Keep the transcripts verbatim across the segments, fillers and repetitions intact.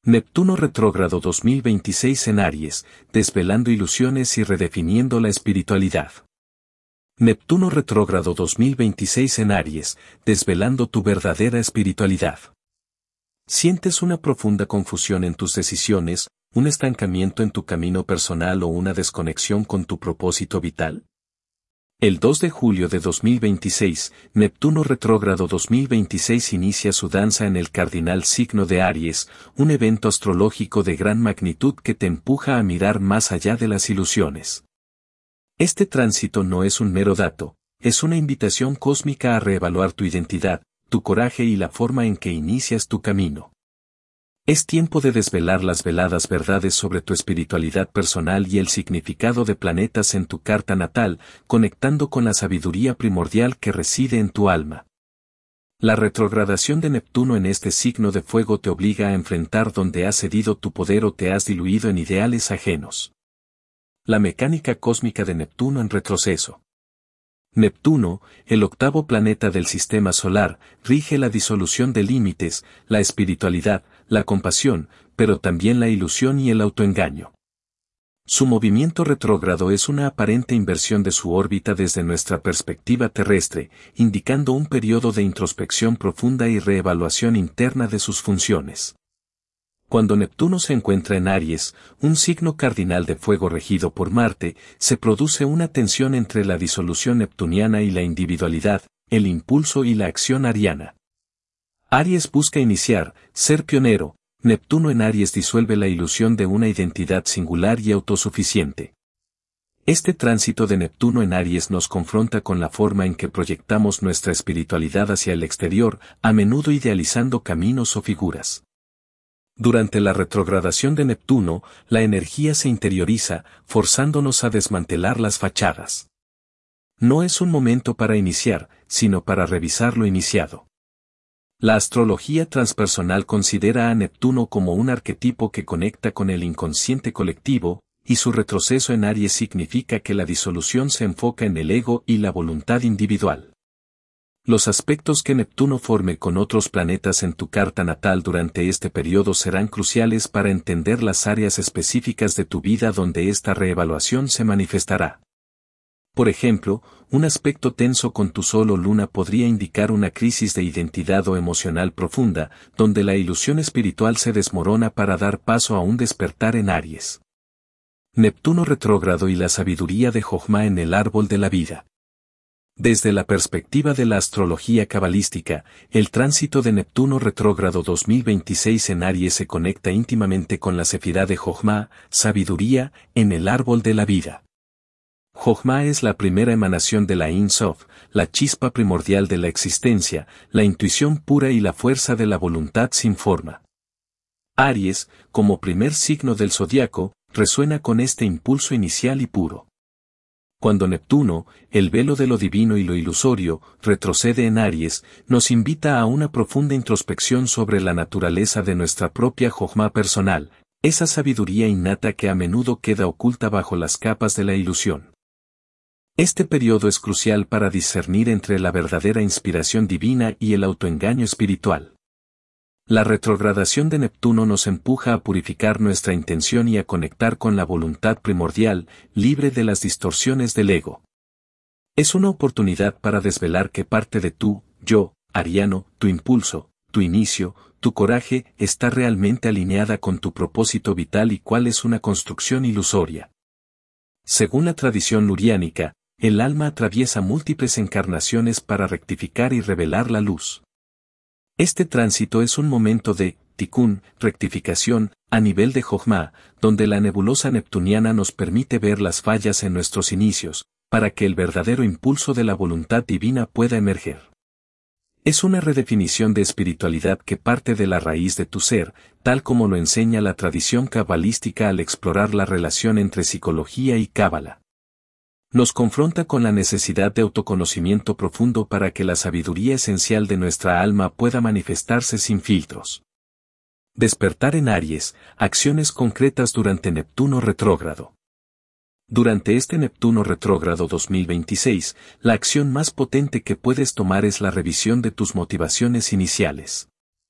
Neptuno retrógrado dos mil veintiséis en Aries, desvelando ilusiones y redefiniendo la espiritualidad. Neptuno retrógrado dos mil veintiséis en Aries, desvelando tu verdadera espiritualidad. ¿Sientes una profunda confusión en tus decisiones, un estancamiento en tu camino personal o una desconexión con tu propósito vital? El dos de julio de dos mil veintiséis, Neptuno retrógrado dos mil veintiséis inicia su danza en el cardinal signo de Aries, un evento astrológico de gran magnitud que te empuja a mirar más allá de las ilusiones. Este tránsito no es un mero dato, es una invitación cósmica a reevaluar tu identidad, tu coraje y la forma en que inicias tu camino. Es tiempo de desvelar las veladas verdades sobre tu espiritualidad personal y el significado de planetas en tu carta natal, conectando con la sabiduría primordial que reside en tu alma. La retrogradación de Neptuno en este signo de fuego te obliga a enfrentar donde has cedido tu poder o te has diluido en ideales ajenos. La mecánica cósmica de Neptuno en retroceso. Neptuno, el octavo planeta del sistema solar, rige la disolución de límites, la espiritualidad, la compasión, pero también la ilusión y el autoengaño. Su movimiento retrógrado es una aparente inversión de su órbita desde nuestra perspectiva terrestre, indicando un periodo de introspección profunda y reevaluación interna de sus funciones. Cuando Neptuno se encuentra en Aries, un signo cardinal de fuego regido por Marte, se produce una tensión entre la disolución neptuniana y la individualidad, el impulso y la acción ariana. Aries busca iniciar, ser pionero. Neptuno en Aries disuelve la ilusión de una identidad singular y autosuficiente. Este tránsito de Neptuno en Aries nos confronta con la forma en que proyectamos nuestra espiritualidad hacia el exterior, a menudo idealizando caminos o figuras. Durante la retrogradación de Neptuno, la energía se interioriza, forzándonos a desmantelar las fachadas. No es un momento para iniciar, sino para revisar lo iniciado. La astrología transpersonal considera a Neptuno como un arquetipo que conecta con el inconsciente colectivo, y su retroceso en Aries significa que la disolución se enfoca en el ego y la voluntad individual. Los aspectos que Neptuno forme con otros planetas en tu carta natal durante este periodo serán cruciales para entender las áreas específicas de tu vida donde esta reevaluación se manifestará. Por ejemplo, un aspecto tenso con tu Sol o Luna podría indicar una crisis de identidad o emocional profunda, donde la ilusión espiritual se desmorona para dar paso a un despertar en Aries. Neptuno retrógrado y la sabiduría de Jojma en el árbol de la vida. Desde la perspectiva de la astrología cabalística, el tránsito de Neptuno retrógrado dos mil veintiséis en Aries se conecta íntimamente con la sefirá de Jojma, sabiduría, en el árbol de la vida. Jojma es la primera emanación de la Ein Sof, la chispa primordial de la existencia, la intuición pura y la fuerza de la voluntad sin forma. Aries, como primer signo del zodiaco, resuena con este impulso inicial y puro. Cuando Neptuno, el velo de lo divino y lo ilusorio, retrocede en Aries, nos invita a una profunda introspección sobre la naturaleza de nuestra propia Jojma personal, esa sabiduría innata que a menudo queda oculta bajo las capas de la ilusión. Este periodo es crucial para discernir entre la verdadera inspiración divina y el autoengaño espiritual. La retrogradación de Neptuno nos empuja a purificar nuestra intención y a conectar con la voluntad primordial, libre de las distorsiones del ego. Es una oportunidad para desvelar qué parte de tu yo, ariano, tu impulso, tu inicio, tu coraje, está realmente alineada con tu propósito vital y cuál es una construcción ilusoria. Según la tradición luriánica, el alma atraviesa múltiples encarnaciones para rectificar y revelar la luz. Este tránsito es un momento de tikkun, rectificación, a nivel de Jojma, donde la nebulosa neptuniana nos permite ver las fallas en nuestros inicios, para que el verdadero impulso de la voluntad divina pueda emerger. Es una redefinición de espiritualidad que parte de la raíz de tu ser, tal como lo enseña la tradición cabalística al explorar la relación entre psicología y cábala. Nos confronta con la necesidad de autoconocimiento profundo para que la sabiduría esencial de nuestra alma pueda manifestarse sin filtros. Despertar en Aries, acciones concretas durante Neptuno retrógrado. Durante este Neptuno retrógrado dos mil veintiséis, la acción más potente que puedes tomar es la revisión de tus motivaciones iniciales.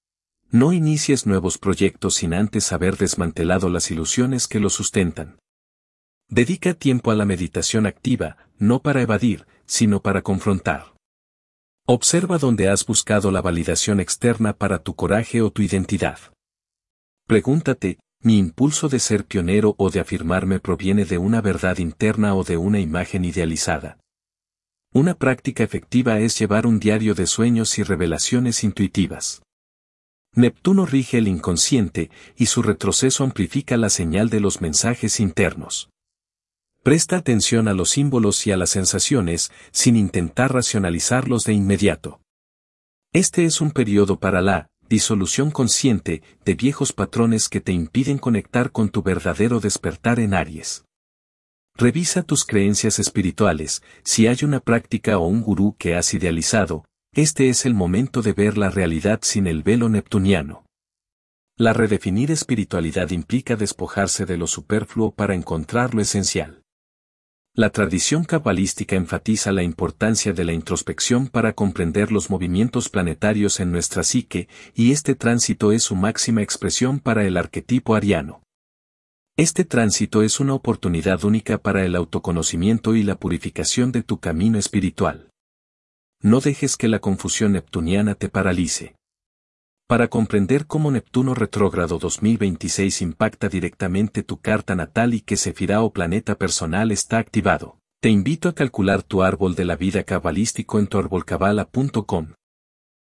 No inicies nuevos proyectos sin antes haber desmantelado las ilusiones que los sustentan. Dedica tiempo a la meditación activa, no para evadir, sino para confrontar. Observa dónde has buscado la validación externa para tu coraje o tu identidad. Pregúntate, ¿mi impulso de ser pionero o de afirmarme proviene de una verdad interna o de una imagen idealizada? Una práctica efectiva es llevar un diario de sueños y revelaciones intuitivas. Neptuno rige el inconsciente, y su retroceso amplifica la señal de los mensajes internos. Presta atención a los símbolos y a las sensaciones, sin intentar racionalizarlos de inmediato. Este es un periodo para la disolución consciente de viejos patrones que te impiden conectar con tu verdadero despertar en Aries. Revisa tus creencias espirituales, si hay una práctica o un gurú que has idealizado, este es el momento de ver la realidad sin el velo neptuniano. La redefinir espiritualidad implica despojarse de lo superfluo para encontrar lo esencial. La tradición cabalística enfatiza la importancia de la introspección para comprender los movimientos planetarios en nuestra psique, y este tránsito es su máxima expresión para el arquetipo ariano. Este tránsito es una oportunidad única para el autoconocimiento y la purificación de tu camino espiritual. No dejes que la confusión neptuniana te paralice. Para comprender cómo Neptuno retrógrado dos mil veintiséis impacta directamente tu carta natal y qué sefirá o planeta personal está activado, te invito a calcular tu árbol de la vida cabalístico en tu arbolcabala punto com.